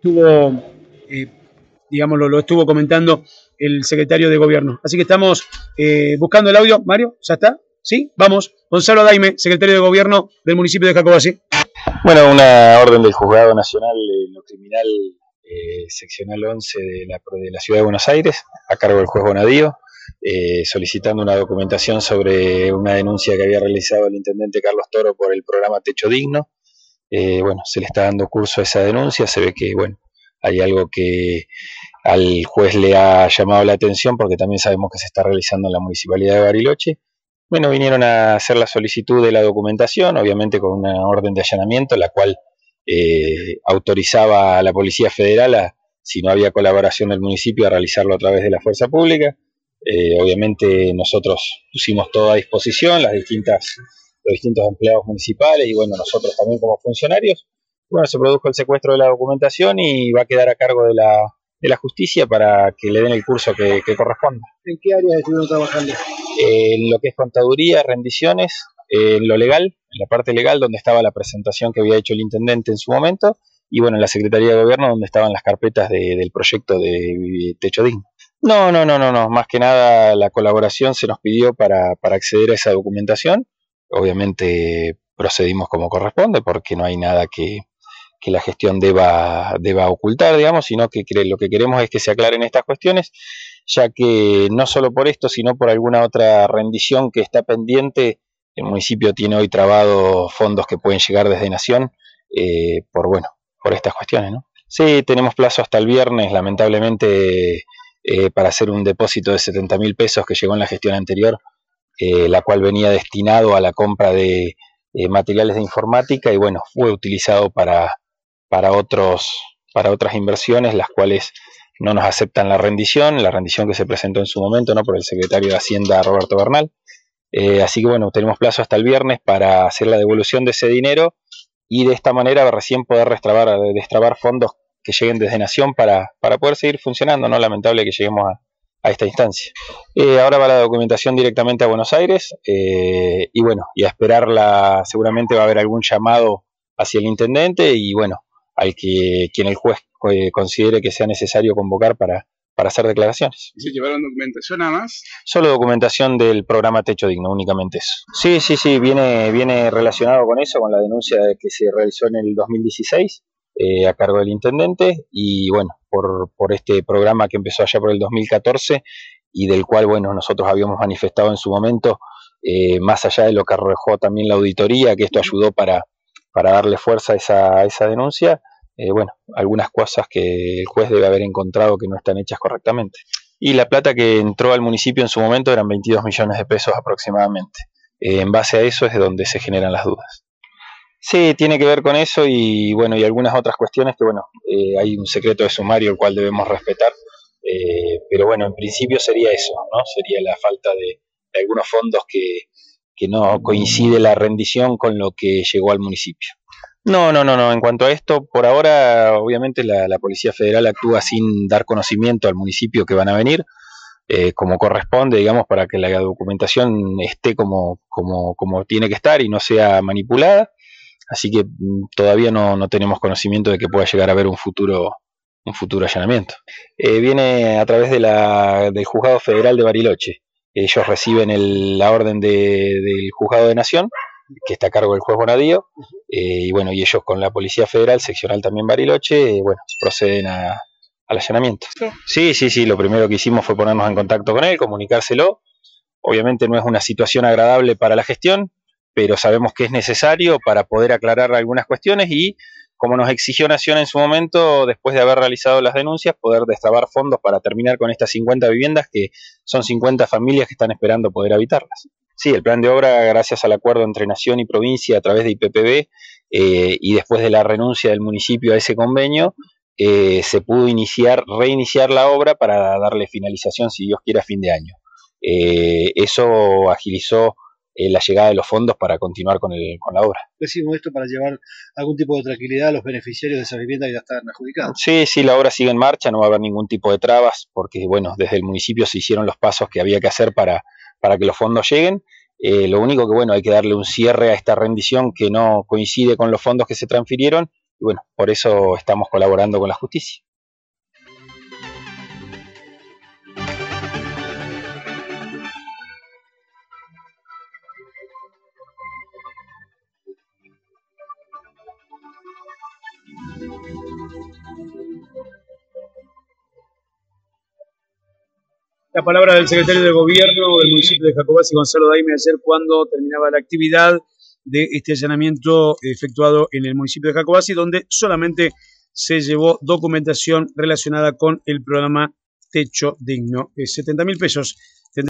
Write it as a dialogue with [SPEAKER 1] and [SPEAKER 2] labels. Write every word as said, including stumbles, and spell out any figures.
[SPEAKER 1] estuvo, eh, digamos, lo, lo estuvo comentando el secretario de Gobierno. Así que estamos eh, buscando el audio. Mario, ¿ya está? ¿Sí? Vamos. Gonzalo Daime, secretario de Gobierno del municipio de Jacobací.
[SPEAKER 2] Bueno, una orden del Juzgado Nacional de lo Criminal eh, seccional once de la, de la Ciudad de Buenos Aires, a cargo del juez Bonadío, eh, solicitando una documentación sobre una denuncia que había realizado el intendente Carlos Toro por el programa Techo Digno. Eh, bueno, se le está dando curso a esa denuncia, se ve que, bueno, hay algo que al juez le ha llamado la atención, porque también sabemos que se está realizando en la Municipalidad de Bariloche. Bueno, vinieron a hacer la solicitud de la documentación, obviamente con una orden de allanamiento, la cual eh, autorizaba a la Policía Federal, a, si no había colaboración del municipio, a realizarlo a través de la fuerza pública. Eh, obviamente nosotros pusimos todo a disposición, las distintas, los distintos empleados municipales y bueno, nosotros también como funcionarios. Bueno, se produjo el secuestro de la documentación y va a quedar a cargo de la, de la justicia para que le den el curso que, que corresponda.
[SPEAKER 1] ¿En qué áreas estuvieron trabajando?
[SPEAKER 2] En lo que es contaduría, rendiciones, en lo legal, en la parte legal donde estaba la presentación que había hecho el intendente en su momento, y bueno, en la Secretaría de Gobierno donde estaban las carpetas de, del proyecto de Techo Digno. No, no, no, no, no, más que nada la colaboración se nos pidió para, para acceder a esa documentación. Obviamente procedimos como corresponde porque no hay nada que, que la gestión deba, deba ocultar, digamos, sino que lo que queremos es que se aclaren estas cuestiones, ya que no solo por esto, sino por alguna otra rendición que está pendiente. El municipio tiene hoy trabado fondos que pueden llegar desde Nación, eh, por bueno, por estas cuestiones, ¿no? Sí, tenemos plazo hasta el viernes, lamentablemente, eh, para hacer un depósito de setenta mil pesos que llegó en la gestión anterior, eh, la cual venía destinado a la compra de eh, materiales de informática y bueno, fue utilizado para, para, otros, para otras inversiones, las cuales no nos aceptan la rendición, la rendición que se presentó en su momento, ¿no?, por el secretario de Hacienda, Roberto Bernal. Eh, así que bueno, tenemos plazo hasta el viernes para hacer la devolución de ese dinero y de esta manera recién poder destrabar, destrabar fondos que lleguen desde Nación para, para poder seguir funcionando, ¿no? Lamentable que lleguemos a, a esta instancia. Eh, ahora va la documentación directamente a Buenos Aires eh, y bueno, y a esperarla, seguramente va a haber algún llamado hacia el intendente y bueno, al que quien el juez eh, considere que sea necesario convocar para, para hacer declaraciones.
[SPEAKER 3] ¿Y se llevaron documentación nada más?
[SPEAKER 2] Solo documentación del programa Techo Digno, únicamente eso. Sí, sí, sí, viene, viene relacionado con eso, con la denuncia que se realizó en el dos mil dieciséis eh, a cargo del intendente y bueno, por, por este programa que empezó allá por el dos mil catorce y del cual, bueno, nosotros habíamos manifestado en su momento, eh, más allá de lo que arrojó también la auditoría, que esto ayudó para, para darle fuerza a esa, a esa denuncia. Eh, bueno, algunas cosas que el juez debe haber encontrado que no están hechas correctamente. Y la plata que entró al municipio en su momento eran veintidós millones de pesos aproximadamente. Eh, en base a eso es de donde se generan las dudas. Sí, tiene que ver con eso y bueno, y algunas otras cuestiones que bueno, eh, hay un secreto de sumario el cual debemos respetar, eh, pero bueno, en principio sería eso, ¿no? Sería la falta de, de algunos fondos que, que no coincide la rendición con lo que llegó al municipio. No, no, no, no. En cuanto a esto, por ahora, obviamente la, la Policía Federal actúa sin dar conocimiento al municipio que van a venir, eh, como corresponde, digamos, para que la documentación esté como, como, como tiene que estar y no sea manipulada. Así que mm, todavía no, no tenemos conocimiento de que pueda llegar a haber un futuro, un futuro allanamiento. Eh, viene a través de la, del Juzgado Federal de Bariloche. Ellos reciben el, la orden de, del Juzgado de Nación, que está a cargo del juez Bonadío, eh, y bueno, y ellos con la Policía Federal, seccional también Bariloche, eh, bueno, proceden a, al allanamiento. Sí, sí, sí, lo primero que hicimos fue ponernos en contacto con él, comunicárselo. Obviamente no es una situación agradable para la gestión, pero sabemos que es necesario para poder aclarar algunas cuestiones y, como nos exigió Nación en su momento, después de haber realizado las denuncias, poder destrabar fondos para terminar con estas cincuenta viviendas, que son cincuenta familias que están esperando poder habitarlas. Sí, el plan de obra, gracias al acuerdo entre Nación y provincia a través de I P P B eh, y después de la renuncia del municipio a ese convenio, eh, se pudo iniciar, reiniciar la obra para darle finalización, si Dios quiere, a fin de año. Eh, eso agilizó eh, la llegada de los fondos para continuar con, el, con la obra.
[SPEAKER 1] Decimos esto para llevar algún tipo de tranquilidad a los beneficiarios de esa vivienda que ya están adjudicadas.
[SPEAKER 2] Sí, sí, la obra sigue en marcha, no va a haber ningún tipo de trabas, porque bueno, desde el municipio se hicieron los pasos que había que hacer para para que los fondos lleguen. Eh, lo único que bueno, hay que darle un cierre a esta rendición que no coincide con los fondos que se transfirieron y bueno, por eso estamos colaborando con la justicia.
[SPEAKER 1] La palabra del secretario de Gobierno del municipio de Jacobasi, Gonzalo Daime, ayer cuando terminaba la actividad de este allanamiento efectuado en el municipio de Jacobasi, donde solamente se llevó documentación relacionada con el programa Techo Digno. setenta mil pesos